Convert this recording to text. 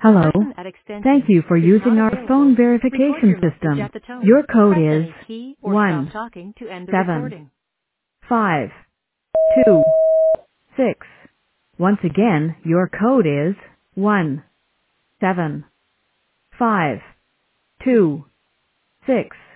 Hello. person at Thank extension you for is using not our available. phone Record verification your message system. at the tone. Your code Press is any key or stop 1, talking to end the 7, recording. 5, 2, 6. Once again, your code is 1, 7, 5, 2, 6.